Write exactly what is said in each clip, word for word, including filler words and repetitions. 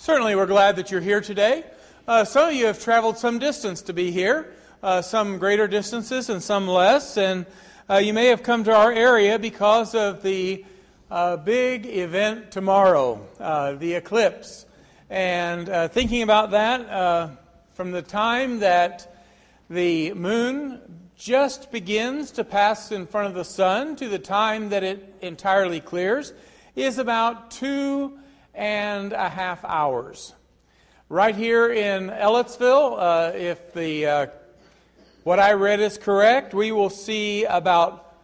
Certainly, we're glad that you're here today. Uh, some of you have traveled some distance to be here, uh, some greater distances and some less, and uh, you may have come to our area because of the uh, big event tomorrow, uh, the eclipse. And uh, thinking about that, uh, from the time that the moon just begins to pass in front of the sun to the time that it entirely clears is about two and a half hours. Right here in Ellettsville, uh, if the uh, what I read is correct, we will see about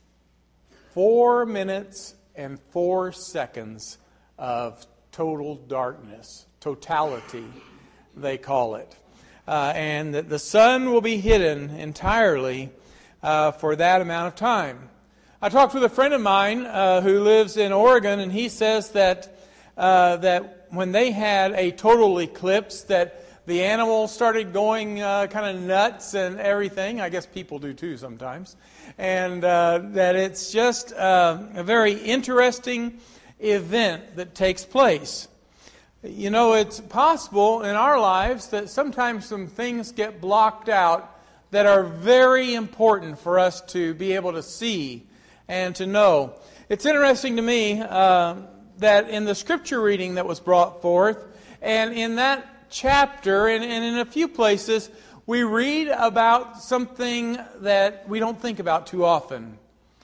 four minutes and four seconds of total darkness, totality, they call it. Uh, and that the sun will be hidden entirely uh, for that amount of time. I talked with a friend of mine uh, who lives in Oregon, and he says that uh, that when they had a total eclipse, that the animals started going uh, kind of nuts and everything. I guess people do too sometimes. And uh, that it's just uh, a very interesting event that takes place. You know, it's possible in our lives that sometimes some things get blocked out that are very important for us to be able to see and to know. It's interesting to me uh, that in the scripture reading that was brought forth, and in that chapter, and, and in a few places, we read about something that we don't think about too often.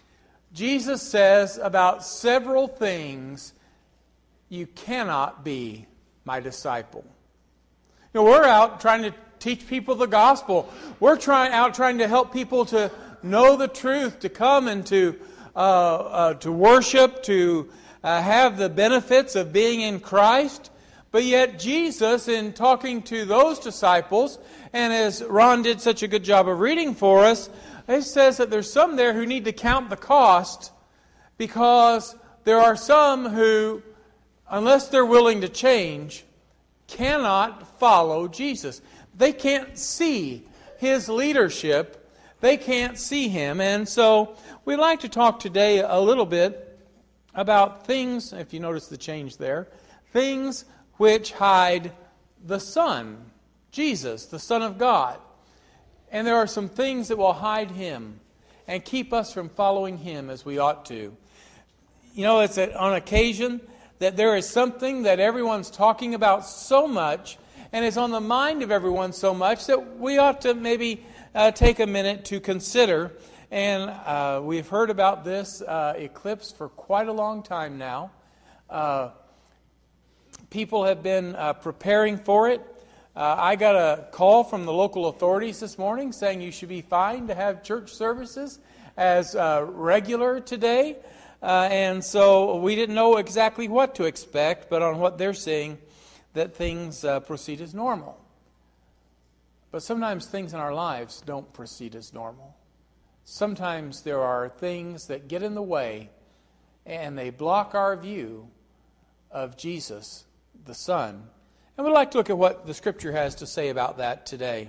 Jesus says about several things, you cannot be my disciple. You know, we're out trying to teach people the gospel. We're trying out trying to help people to know the truth, to come and to uh, uh, to worship, to uh, have the benefits of being in Christ. But yet Jesus, in talking to those disciples, and as Ron did such a good job of reading for us, he says that there's some there who need to count the cost, because there are some who, unless they're willing to change, cannot follow Jesus. They can't see His leadership. They can't see Him. And so we'd like to talk today a little bit about things, if you notice the change there, things which hide the Son, Jesus, the Son of God. And there are some things that will hide Him and keep us from following Him as we ought to. You know, it's on occasion that there is something that everyone's talking about so much, and is on the mind of everyone so much, that we ought to maybe uh, take a minute to consider. And uh, we've heard about this uh, eclipse for quite a long time now. Uh, people have been uh, preparing for it. Uh, I got a call from the local authorities this morning saying you should be fine to have church services as uh, regular today. Uh, and so we didn't know exactly what to expect, but on what they're saying, that things uh, proceed as normal. But sometimes things in our lives don't proceed as normal. Sometimes there are things that get in the way, and they block our view of Jesus, the Son. And we'd like to look at what the Scripture has to say about that today.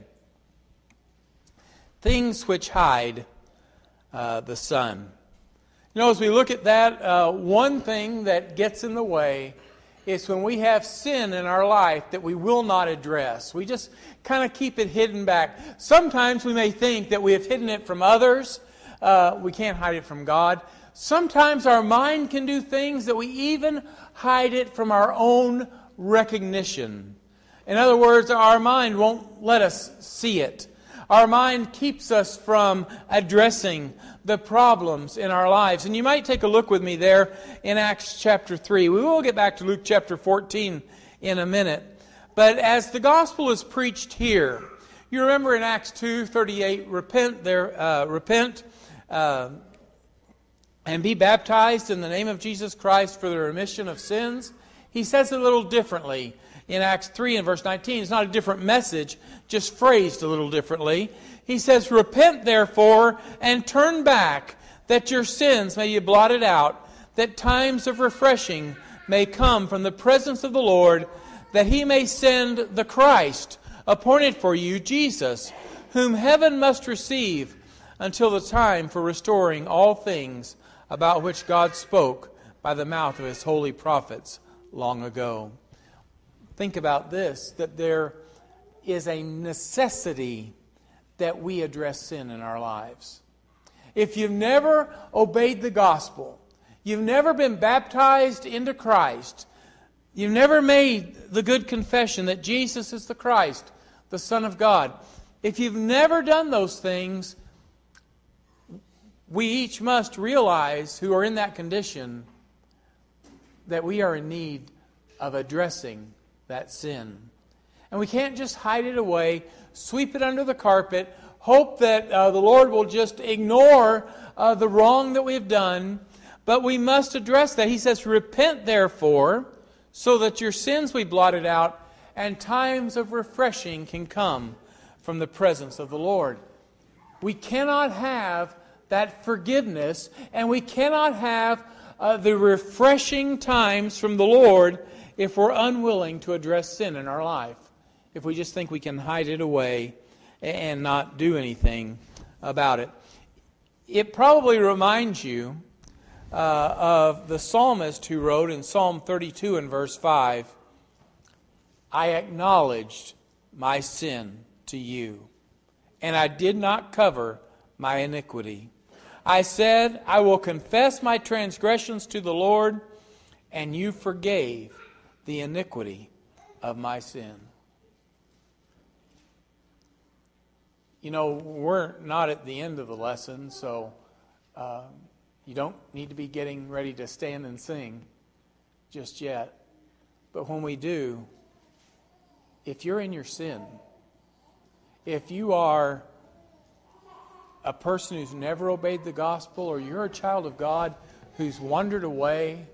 Things which hide uh, the Son. You know, as we look at that, uh, one thing that gets in the way is when we have sin in our life that we will not address. We just kind of keep it hidden back. Sometimes we may think that we have hidden it from others. Uh, we can't hide it from God. Sometimes our mind can do things that we even hide it from our own recognition. In other words, our mind won't let us see it. Our mind keeps us from addressing the problems in our lives. And you might take a look with me there in Acts chapter three. We will get back to Luke chapter fourteen in a minute. But as the gospel is preached here, you remember in Acts two thirty-eight, repent there, uh, repent uh, and be baptized in the name of Jesus Christ for the remission of sins. He says it a little differently in Acts three and verse nineteen. It's not a different message, just phrased a little differently. He says, repent therefore and turn back, that your sins may be blotted out, that times of refreshing may come from the presence of the Lord, that He may send the Christ, appointed for you, Jesus, whom heaven must receive until the time for restoring all things about which God spoke by the mouth of His holy prophets long ago. think about this, that there is a necessity that we address sin in our lives. If you've never obeyed the gospel, you've never been baptized into Christ, you've never made the good confession that Jesus is the Christ, the Son of God, if you've never done those things, we each must realize, who are in that condition, that we are in need of addressing that sin. And we can't just hide it away, sweep it under the carpet, hope that uh, the Lord will just ignore uh, the wrong that we've done. But we must address that. He says, repent therefore, so that your sins be blotted out, and times of refreshing can come from the presence of the Lord. We cannot have that forgiveness, and we cannot have uh, the refreshing times from the Lord if we're unwilling to address sin in our life. If we just think we can hide it away and not do anything about it. It probably reminds you uh, of the psalmist who wrote in Psalm thirty-two and verse five, I acknowledged my sin to you, and I did not cover my iniquity. I said, I will confess my transgressions to the Lord, and you forgave the iniquity of my sin. You know, we're not at the end of the lesson, so uh, you don't need to be getting ready to stand and sing just yet. But when we do, if you're in your sin, if you are a person who's never obeyed the gospel, or you're a child of God who's wandered away,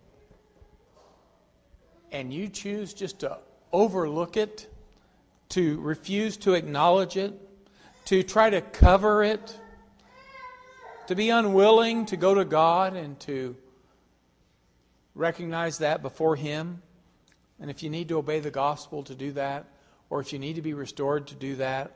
and you choose just to overlook it, to refuse to acknowledge it, to try to cover it, to be unwilling to go to God and to recognize that before Him. And if you need to obey the gospel to do that, or if you need to be restored to do that,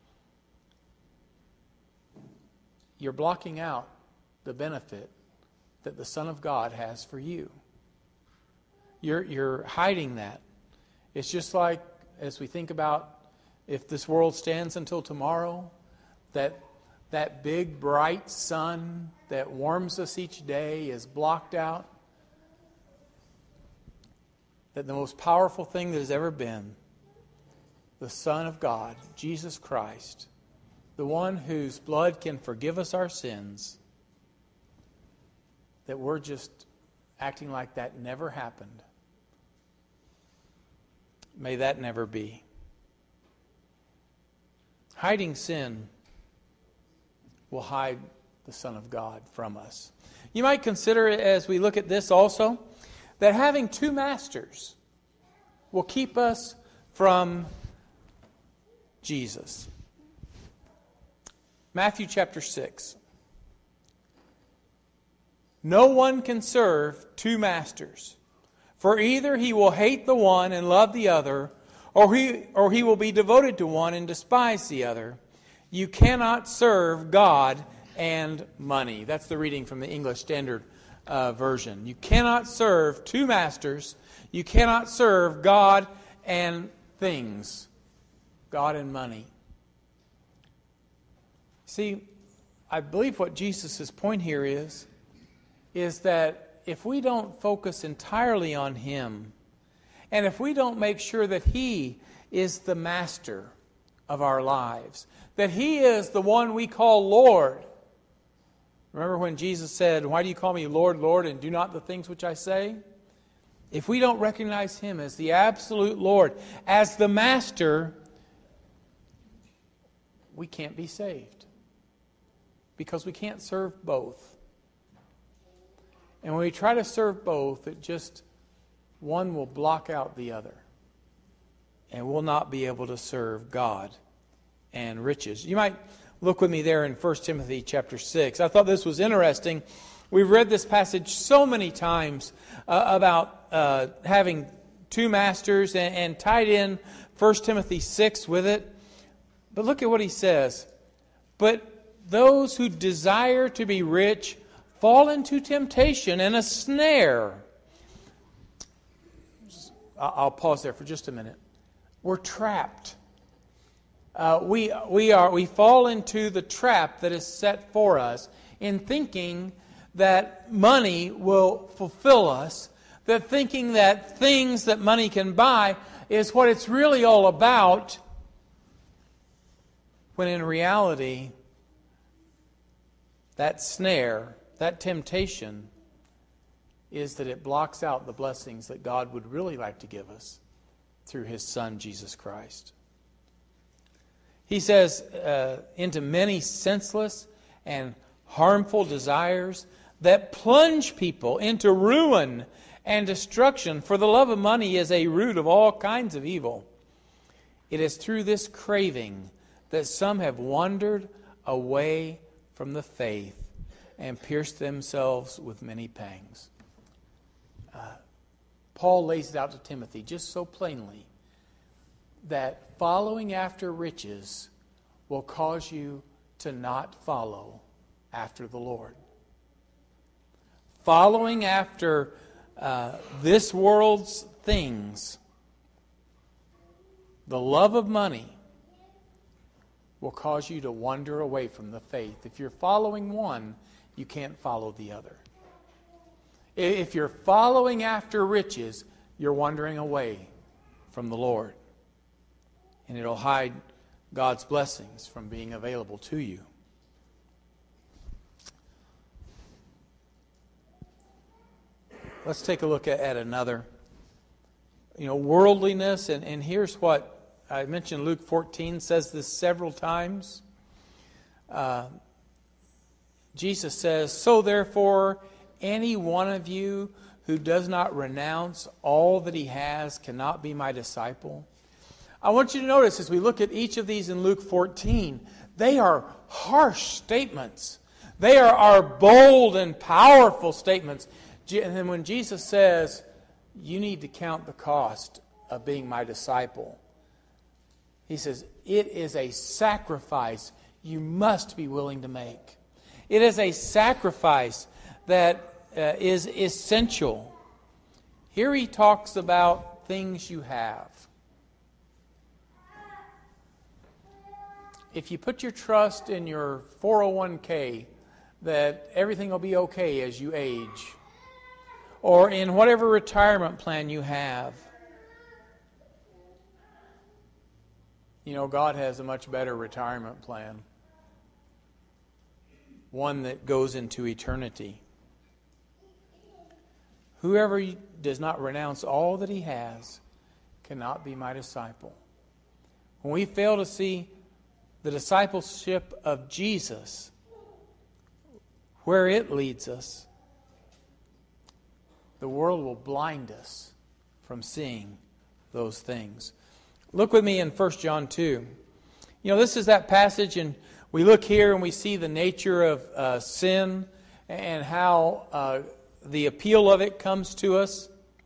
you're blocking out the benefit that the Son of God has for you. You're, you're hiding that. It's just like, as we think about, if this world stands until tomorrow, that that big bright sun that warms us each day is blocked out. That the most powerful thing that has ever been, the Son of God, Jesus Christ, the one whose blood can forgive us our sins, that we're just acting like that never happened. May that never be. Hiding sin will hide the Son of God from us. You might consider, as we look at this also, that having two masters will keep us from Jesus. Matthew chapter six. No one can serve two masters, for either he will hate the one and love the other, or he, or he will be devoted to one and despise the other. You cannot serve God and money. That's the reading from the English Standard uh, Version. You cannot serve two masters. You cannot serve God and things. God and money. See, I believe what Jesus' point here is, is that if we don't focus entirely on Him, and if we don't make sure that He is the master of our lives, that He is the one we call Lord. Remember when Jesus said, why do you call me Lord, Lord, and do not the things which I say? If we don't recognize Him as the absolute Lord, as the master, we can't be saved. Because we can't serve both. And when we try to serve both, it just, one will block out the other. And we'll not be able to serve God and riches. You might look with me there in First Timothy chapter six. I thought this was interesting. We've read this passage so many times uh, about uh, having two masters, and, and tied in First Timothy six with it. But look at what he says. But those who desire to be rich fall into temptation and a snare. I'll pause there for just a minute. We're trapped. Uh, we we are we fall into the trap that is set for us in thinking that money will fulfill us, that thinking that things that money can buy is what it's really all about, when in reality, that snare, that temptation, is that it blocks out the blessings that God would really like to give us through His Son, Jesus Christ. He says, uh, into many senseless and harmful desires that plunge people into ruin and destruction, for the love of money is a root of all kinds of evil. It is through this craving that some have wandered away from the faith and pierced themselves with many pangs. Uh, Paul lays it out to Timothy just so plainly that following after riches will cause you to not follow after the Lord. Following after uh, this world's things, the love of money, will cause you to wander away from the faith. If you're following one, you can't follow the other. If you're following after riches, you're wandering away from the Lord. And it'll hide God's blessings from being available to you. Let's take a look at, at another. You know, worldliness, and, and here's what I mentioned. Luke fourteen says this several times. Uh, Jesus says, "So therefore, any one of you who does not renounce all that he has cannot be my disciple." I want you to notice as we look at each of these in Luke fourteen, they are harsh statements. They are, are bold and powerful statements. And then when Jesus says, you need to count the cost of being my disciple, He says, it is a sacrifice you must be willing to make. It is a sacrifice that uh, is essential. Here He talks about things you have. If you put your trust in your four oh one k, that everything will be okay as you age, or in whatever retirement plan you have, you know, God has a much better retirement plan. One that goes into eternity. Whoever does not renounce all that he has cannot be my disciple. When we fail to see the discipleship of Jesus, where it leads us, the world will blind us from seeing those things. Look with me in First John two. You know, this is that passage, and we look here and we see the nature of uh, sin and how uh, the appeal of it comes to us.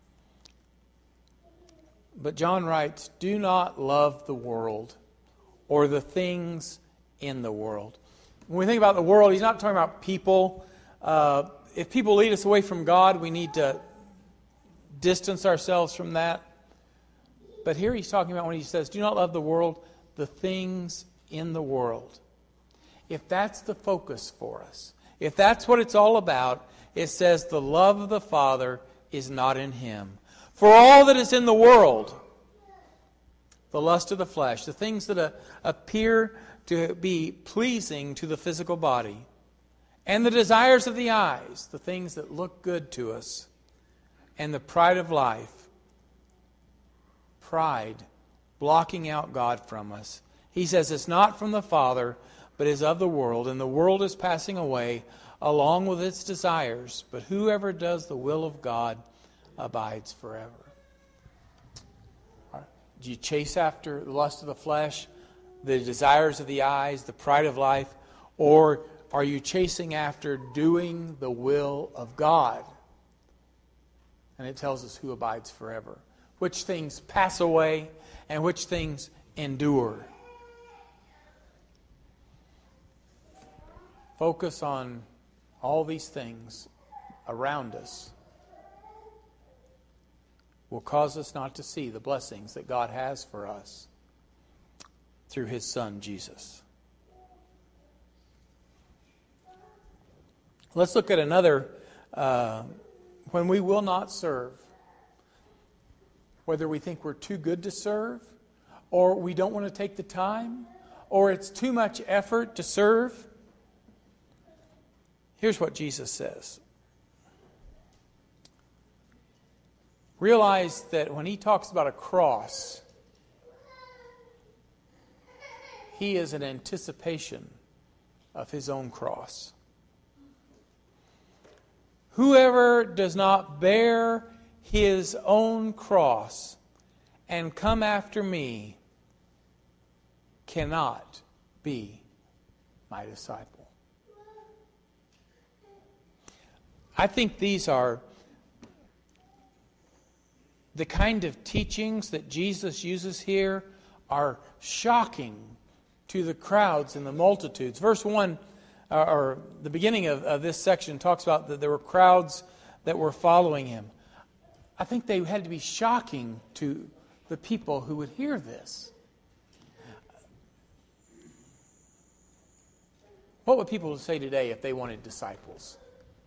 But John writes, "Do not love the world or the things in the world." When we think about the world, he's not talking about people. Uh, if people lead us away from God, we need to distance ourselves from that. But here he's talking about when he says, do not love the world, the things in the world. If that's the focus for us, if that's what it's all about, it says the love of the Father is not in him. For all that is in the world, the lust of the flesh, the things that uh, appear to be pleasing to the physical body, and the desires of the eyes, the things that look good to us, and the pride of life, pride blocking out God from us. He says it's not from the Father, but is of the world, and the world is passing away along with its desires, but whoever does the will of God abides forever. Do you chase after the lust of the flesh, the desires of the eyes, the pride of life, or are you chasing after doing the will of God? And it tells us who abides forever. Which things pass away and which things endure. Focus on all these things around us will cause us not to see the blessings that God has for us through His Son, Jesus. Let's look at another, uh, when we will not serve. Whether we think we're too good to serve, or we don't want to take the time, or it's too much effort to serve. Here's what Jesus says. Realize that when He talks about a cross, He is an anticipation of His own cross. Whoever does not bear his own cross and come after me cannot be my disciple. I think these are the kind of teachings that Jesus uses here are shocking to the crowds and the multitudes. Verse one, or the beginning of, of this section, talks about that there were crowds that were following Him. I think they had to be shocking to the people who would hear this. What would people say today if they wanted disciples?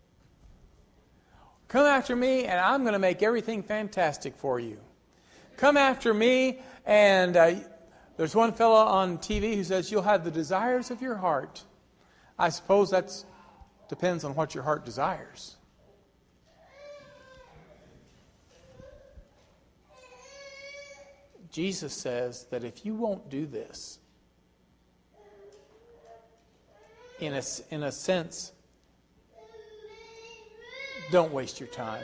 Come after me and I'm going to make everything fantastic for you. Come after me and uh, there's one fellow on T V who says you'll have the desires of your heart. I suppose that depends on what your heart desires. Jesus says that if you won't do this, in a, in a sense, don't waste your time.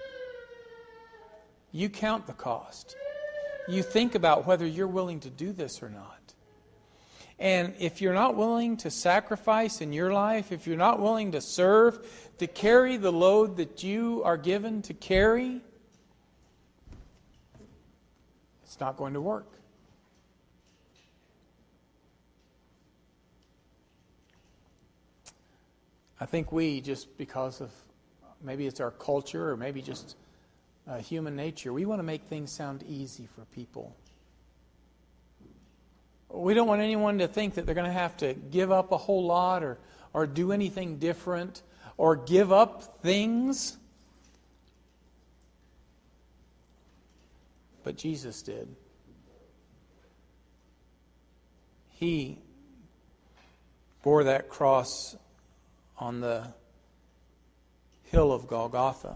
You count the cost. You think about whether you're willing to do this or not. And if you're not willing to sacrifice in your life, if you're not willing to serve, to carry the load that you are given to carry, it's not going to work. I think we, just because of, maybe it's our culture or maybe just uh, human nature, we want to make things sound easy for people. We don't want anyone to think that they're going to have to give up a whole lot or, or do anything different or give up things. But Jesus did. He bore that cross on the hill of Golgotha.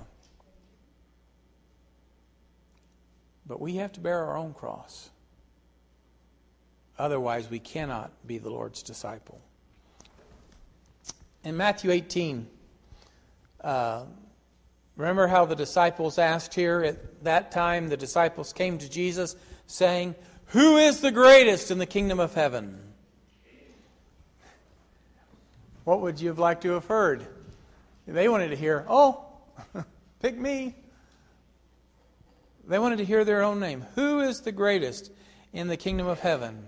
But we have to bear our own cross. Otherwise, we cannot be the Lord's disciple. In Matthew eighteen, uh, remember how the disciples asked here? At that time, the disciples came to Jesus saying, "Who is the greatest in the kingdom of heaven?" What would you have liked to have heard? They wanted to hear, "Oh, pick me." They wanted to hear their own name. Who is the greatest in the kingdom of heaven?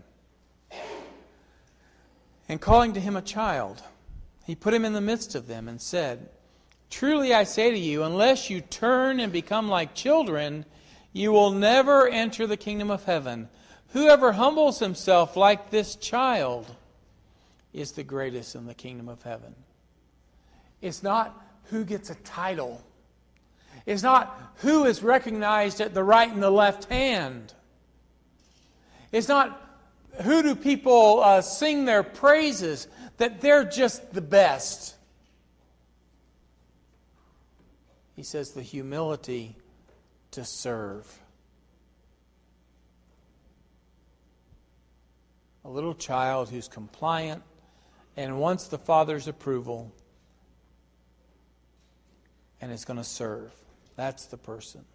And calling to him a child, he put him in the midst of them and said, "Truly I say to you, unless you turn and become like children, you will never enter the kingdom of heaven. Whoever humbles himself like this child is the greatest in the kingdom of heaven." It's not who gets a title. It's not who is recognized at the right and the left hand. It's not who do people uh, sing their praises, that they're just the best. He says the humility to serve. A little child who's compliant and wants the Father's approval and is going to serve. That's the person.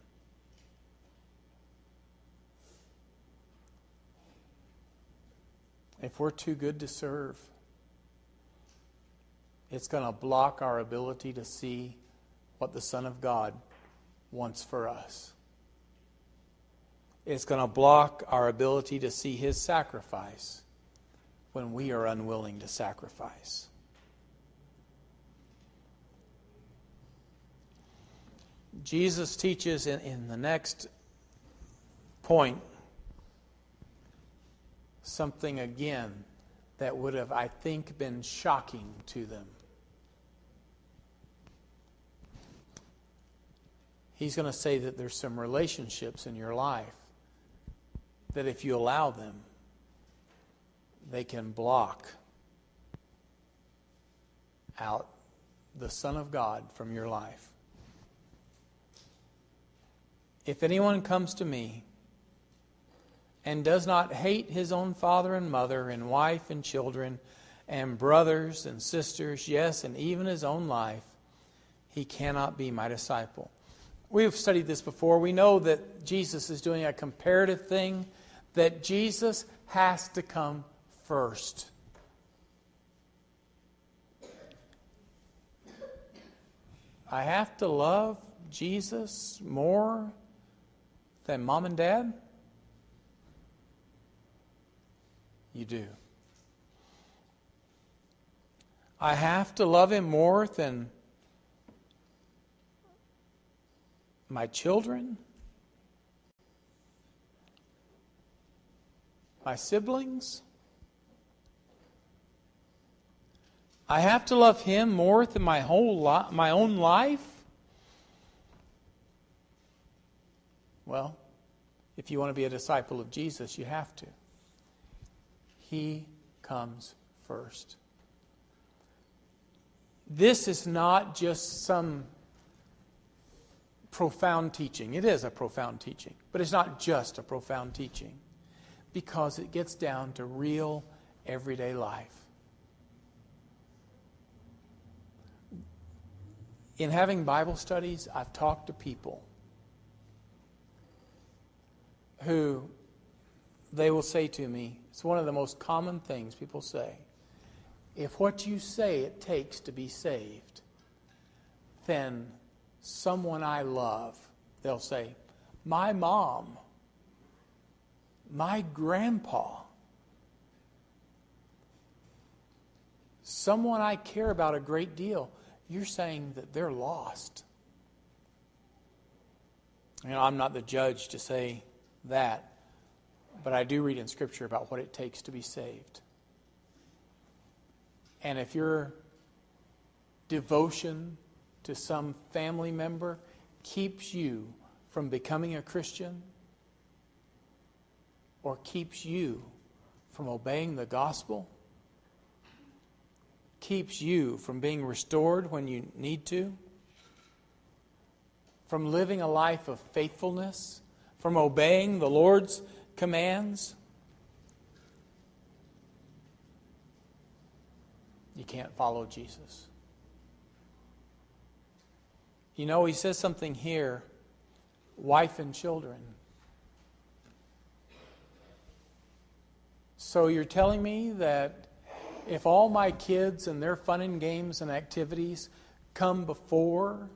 If we're too good to serve, it's going to block our ability to see what the Son of God wants for us. It's going to block our ability to see His sacrifice when we are unwilling to sacrifice. Jesus teaches in, in the next point something again that would have, I think, been shocking to them. He's going to say that there's some relationships in your life that if you allow them, they can block out the Son of God from your life. If anyone comes to me and does not hate his own father and mother and wife and children and brothers and sisters, yes, and even his own life, he cannot be my disciple. We've studied this before. We know that Jesus is doing a comparative thing, that Jesus has to come first. I have to love Jesus more than mom and dad? You do. I have to love him more than my children, my siblings. I have to love him more than my whole li- my own life. Well, if you want to be a disciple of Jesus, you have to. He comes first. This is not just some profound teaching. It is a profound teaching, but it's not just a profound teaching because it gets down to real everyday life. In having Bible studies, I've talked to people who they will say to me, it's one of the most common things people say, if what you say it takes to be saved, then someone I love, they'll say, my mom, my grandpa, someone I care about a great deal, you're saying that they're lost. You know, I'm not the judge to say that, but I do read in Scripture about what it takes to be saved. And if your devotion to some family member keeps you from becoming a Christian or keeps you from obeying the gospel, keeps you from being restored when you need to, from living a life of faithfulness, from obeying the Lord's commands, you can't follow Jesus. You know, he says something here, wife and children. So you're telling me that if all my kids and their fun and games and activities come before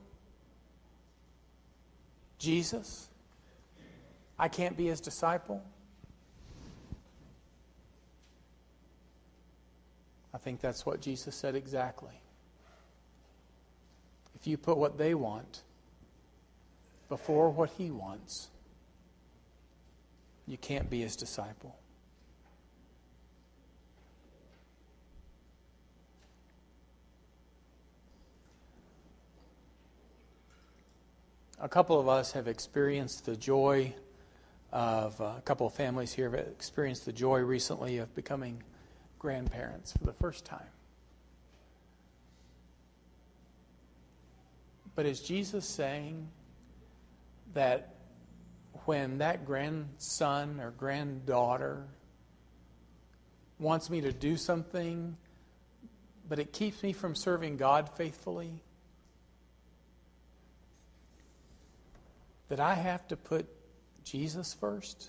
Jesus, I can't be his disciple? I think that's what Jesus said exactly. If you put what they want before what he wants, you can't be his disciple. A couple of us have experienced the joy of, uh, a couple of families here have experienced the joy recently of becoming grandparents for the first time. But is Jesus saying that when that grandson or granddaughter wants me to do something, but it keeps me from serving God faithfully, that I have to put Jesus first?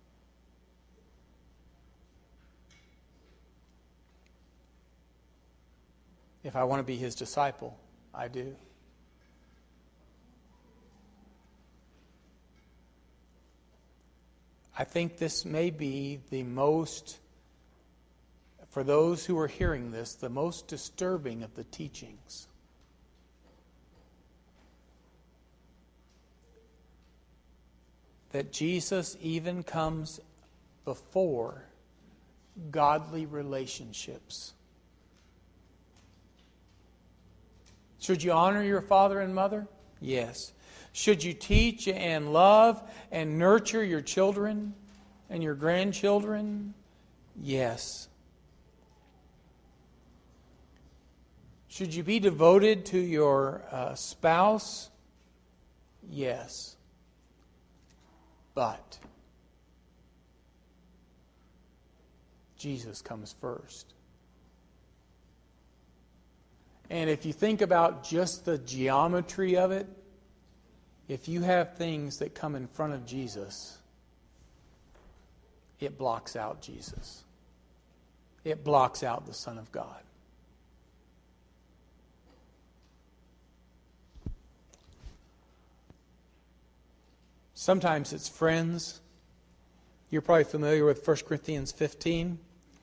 If I want to be his disciple, I do. I think this may be the most, for those who are hearing this, the most disturbing of the teachings. that Jesus even comes before godly relationships. Should you honor your father and mother? Yes. Should you teach and love and nurture your children and your grandchildren? Yes. Should you be devoted to your uh, spouse? Yes. But Jesus comes first. And if you think about just the geometry of it, if you have things that come in front of Jesus, it blocks out Jesus. It blocks out the Son of God. Sometimes it's friends. You're probably familiar with First Corinthians fifteen.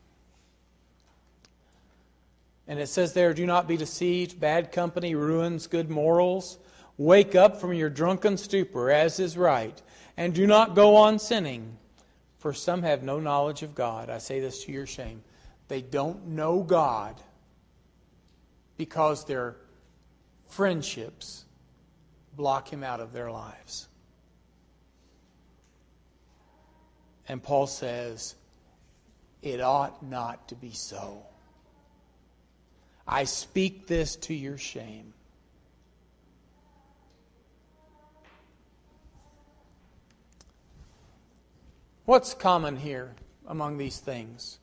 And it says there, do not be deceived. Bad company ruins good morals. Wake up from your drunken stupor, as is right. And do not go on sinning. For some have no knowledge of God. I say this to your shame. They don't know God because their friendships block Him out of their lives. And Paul says, it ought not to be so. I speak this to your shame. What's common here among these things?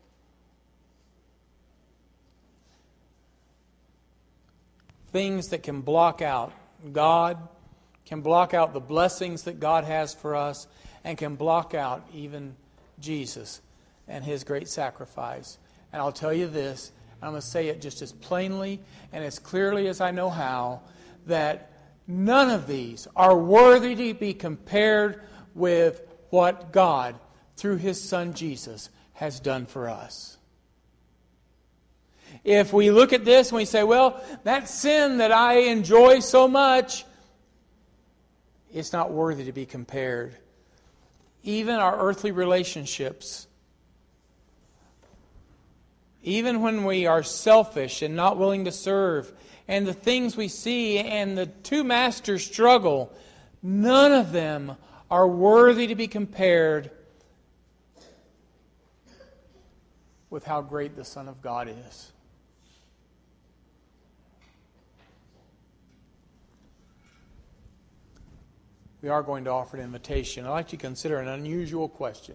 Things that can block out God, can block out the blessings that God has for us, and can block out even Jesus and His great sacrifice. And I'll tell you this, I'm going to say it just as plainly and as clearly as I know how, that none of these are worthy to be compared with what God, through His Son Jesus, has done for us. If we look at this and we say, well, that sin that I enjoy so much, it's not worthy to be compared. Even our earthly relationships, even when we are selfish and not willing to serve, and the things we see and the two masters struggle, none of them are worthy to be compared with how great the Son of God is. We are going to offer an invitation. I'd like to consider an unusual question.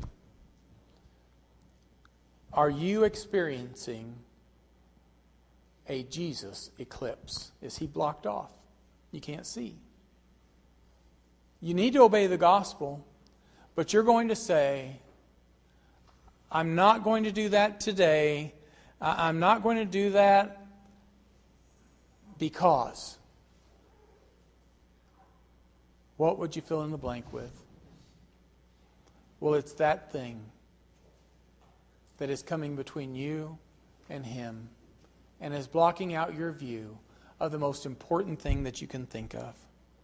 Are you experiencing a Jesus eclipse? Is He blocked off? You can't see. You need to obey the gospel, but you're going to say, I'm not going to do that today. I'm not going to do that because. What would you fill in the blank with? Well, it's that thing that is coming between you and Him and is blocking out your view of the most important thing that you can think of.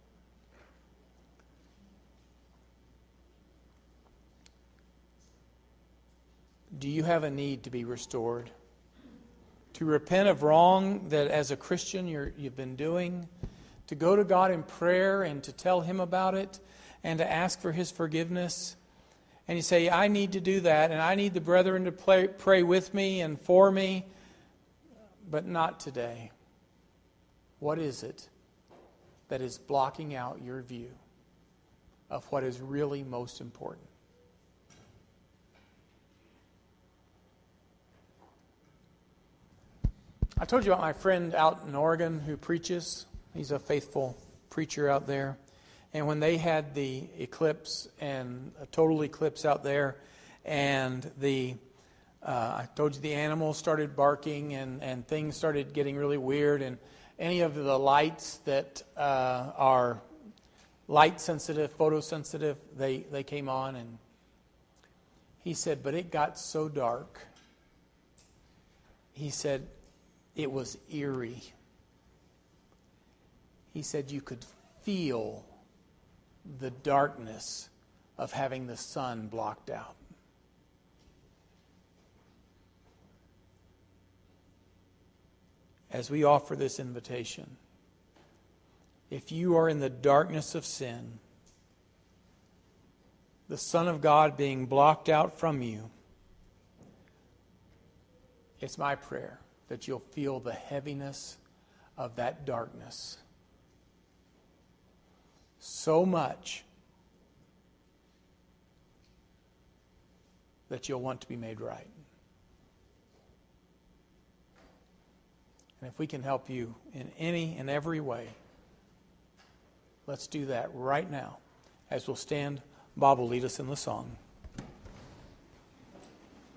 Do you have a need to be restored? To repent of wrong that as a Christian you're, you've been doing? To go to God in prayer and to tell Him about it and to ask for His forgiveness? And you say, I need to do that, and I need the brethren to pray, pray with me and for me, but not today. What is it that is blocking out your view of what is really most important? I told you about my friend out in Oregon who preaches. He's a faithful preacher out there. And when they had the eclipse and a total eclipse out there, and the uh, I told you the animals started barking and, and things started getting really weird, and any of the lights that uh, are light sensitive, photosensitive, they, they came on, and he said, but it got so dark. He said, it was eerie. He said you could feel the darkness of having the sun blocked out. As we offer this invitation, if you are in the darkness of sin, the Son of God being blocked out from you, it's my prayer that you'll feel the heaviness of that darkness so much that you'll want to be made right. And if we can help you in any and every way, let's do that right now as we'll stand. Bob will lead us in the song.